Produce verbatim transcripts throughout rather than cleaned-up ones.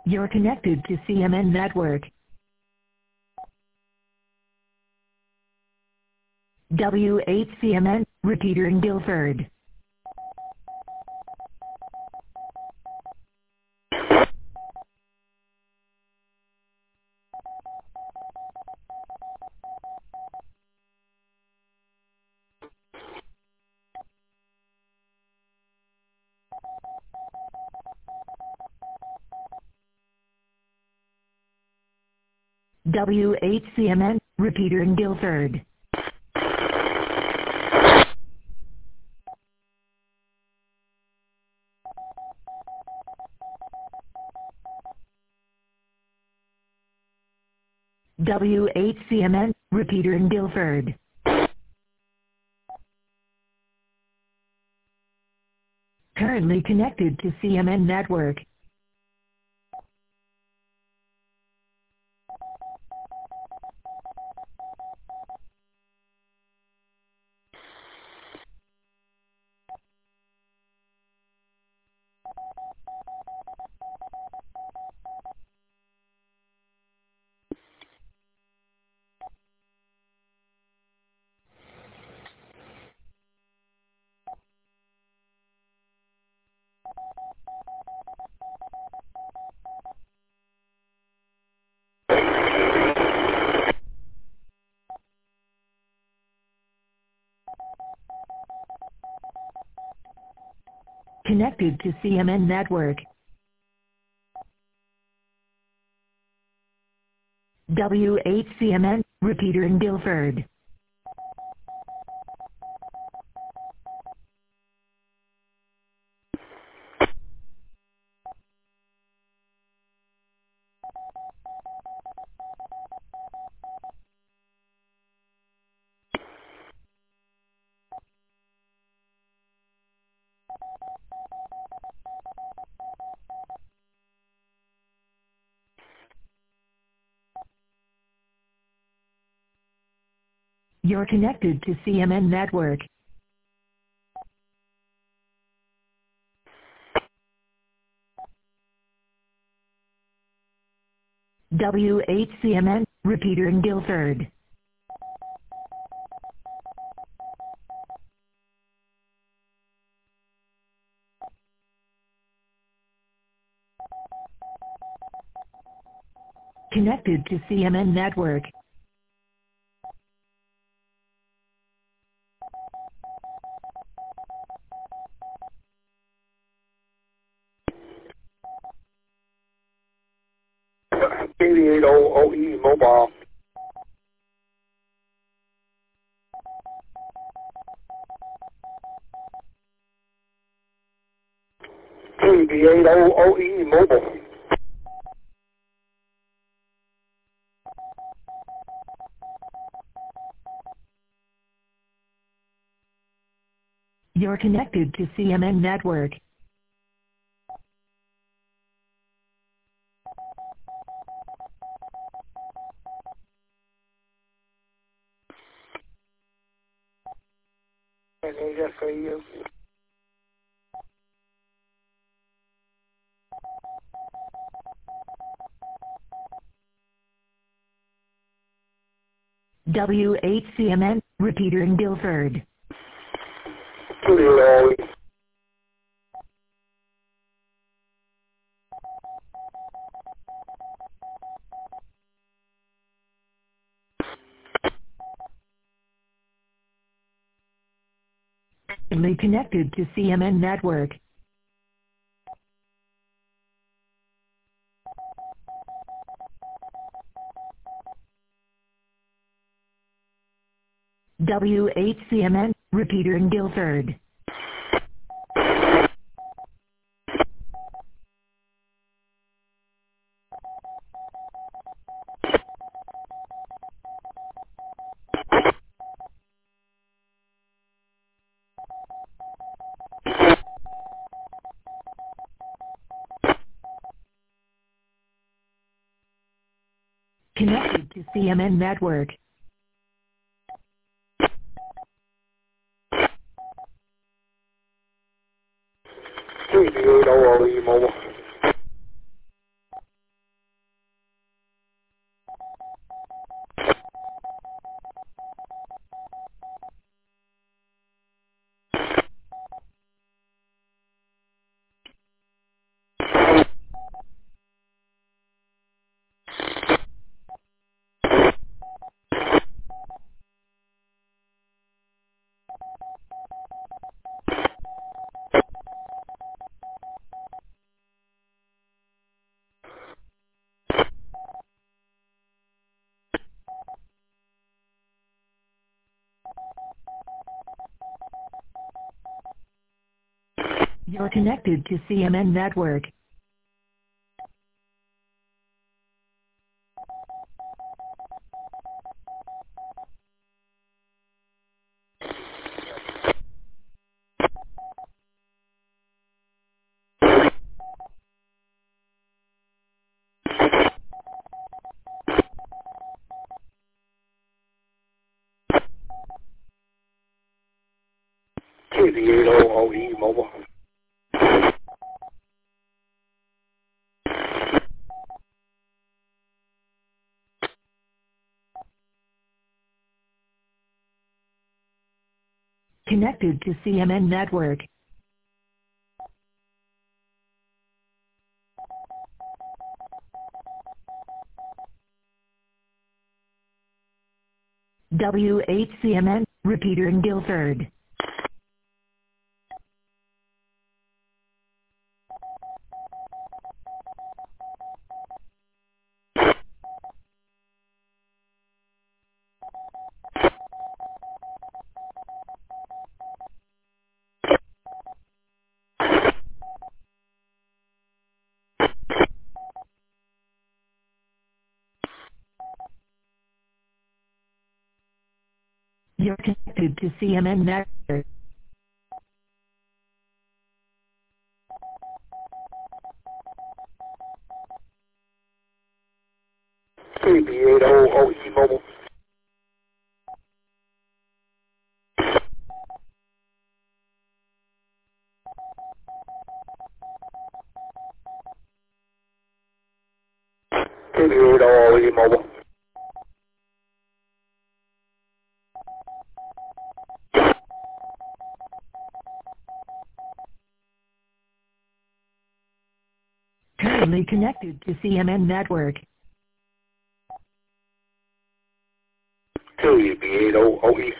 You're connected to C M N Network. W eight C M N, repeater in Guilford. W eight C M N, repeater in Guilford. W eight C M N, repeater in Guilford. Currently connected to C M N Network. Connected to C M N Network. W eight C M N, repeater in Guilford. You're connected to C M N Network. W eight C M N, repeater in Guilford. Connected to C M N Network. eighty-eight O O E mobile. eighty-eight O O E mobile. You're connected to C M N Network. And is that for you? W eight C M N, repeater in Guilford. eighty-eight O E. Currently connected to C M N Network. W eight C M N, repeater in Guilford. Connected to C M N Network. eighty-eight O O E mobile. You're connected to C M N Network. K V eight O O E Mobile. Connected to C M N Network. W eight C M N, repeater in Guilford. You're connected to C M N Network. K V eight O O E Mobile. K V eight O O E Mobile. Currently connected to C M N Network. K V eight O O E.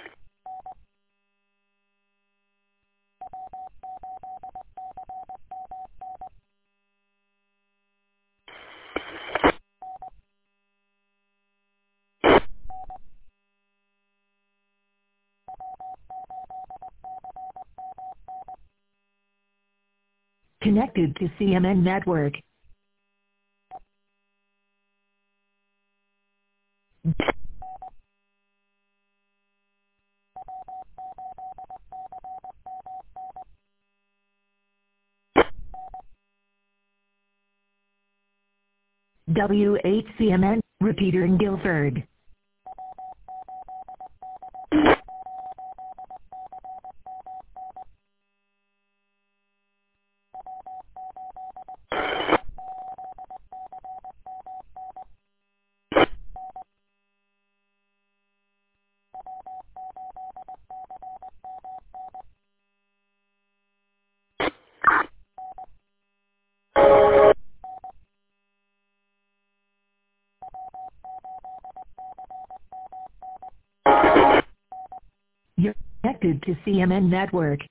Connected to C M N Network. W eight C M N, repeater in Guilford. You're connected to C M N Network.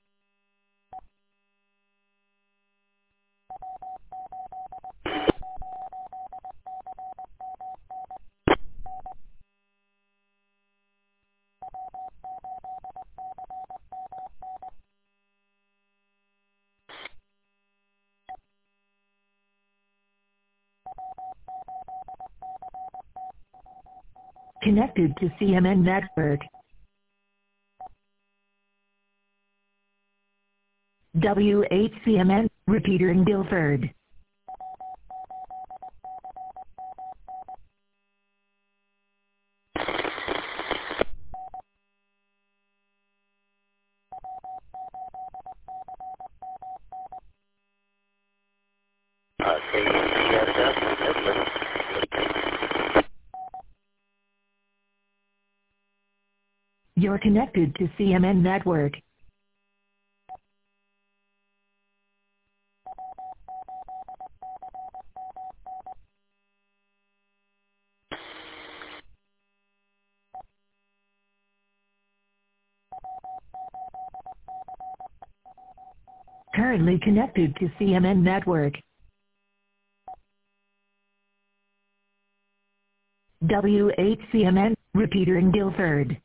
Connected to C M N Network. W eight C M N, repeater in Guilford. Uh, K V eight O. You're connected to C M N Network. Currently connected to C M N Network. W eight C M N, repeater in Guilford.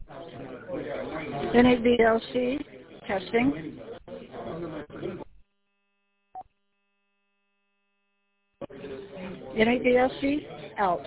N A B L C, testing. N A B L C, out.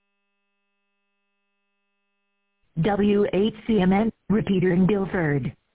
W H C M N, repeater in Guilford.